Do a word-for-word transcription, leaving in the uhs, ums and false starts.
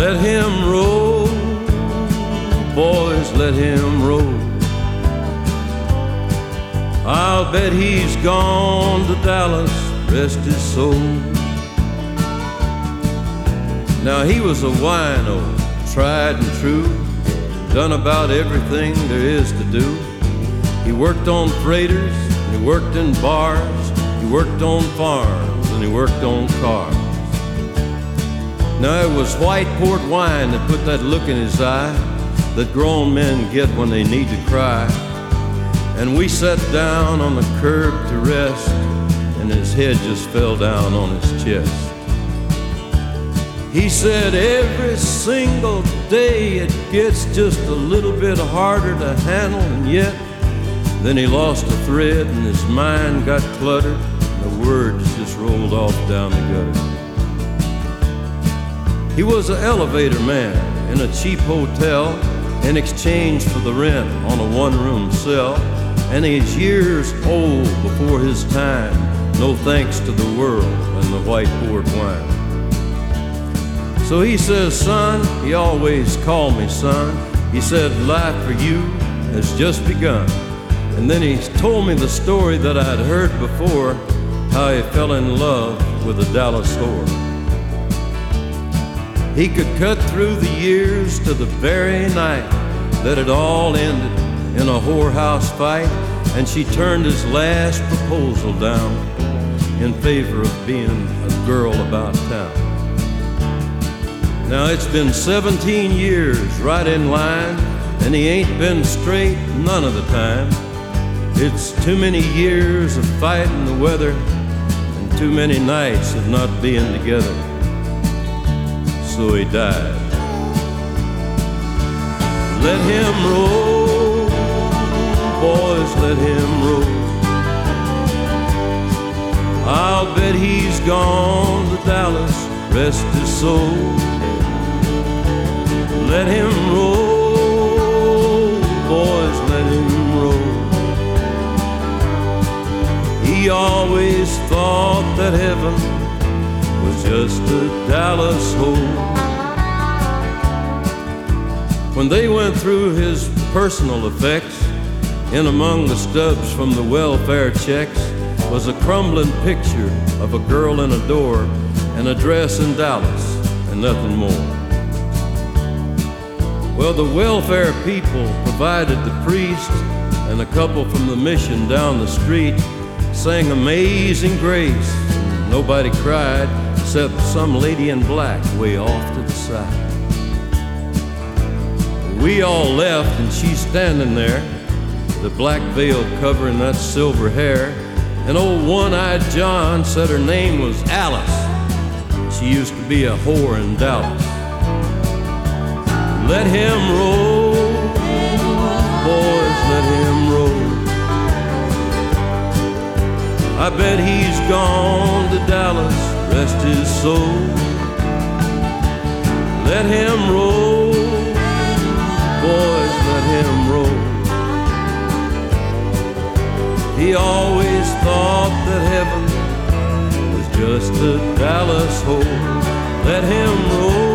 Let him roll, boys, let him roll. I'll bet he's gone to Dallas, rest his soul. Now he was a wino, tried and true, done about everything there is to do. He worked on freighters, and he worked in bars, he worked on farms, and he worked on cars. Now it was white port wine that put that look in his eye that grown men get when they need to cry. And we sat down on the curb to rest, and his head just fell down on his chest. He said, every single day it gets just a little bit harder to handle, and yet then he lost a thread and his mind got cluttered, and the words just rolled off down the gutter. He was an elevator man in a cheap hotel in exchange for the rent on a one-room cell, and he's years old before his time, no thanks to the world and the white port wine. So he says, son, he always called me son, he said, life for you has just begun. And then he told me the story that I'd heard before, how he fell in love with a Dallas whore. He could cut through the years to the very night that it all ended in a whorehouse fight, and she turned his last proposal down in favor of being a girl about town. Now it's been seventeen years right in line, and he ain't been straight none of the time. It's too many years of fighting the weather and too many nights of not being together. So he died. Let him roll, boys, let him roll. I'll bet he's gone to Dallas, rest his soul. Let him roll, boys, let him roll. He always thought that heaven was just a Dallas hole. When they went through his personal effects, in among the stubs from the welfare checks was a crumbling picture of a girl in a door and a dress in Dallas and nothing more. Well, the welfare people provided the priest, and a couple from the mission down the street sang Amazing Grace. Nobody cried except some lady in black way off to the side. We all left, and she's standing there, the black veil covering that silver hair. And old one-eyed John said her name was Alice. She used to be a whore in Dallas. Let him roll, boys, let him roll. I bet he's gone to Dallas, rest his soul. Let him roll, boys, let him roll. He always thought that heaven was just a Dallas hole. Let him roll.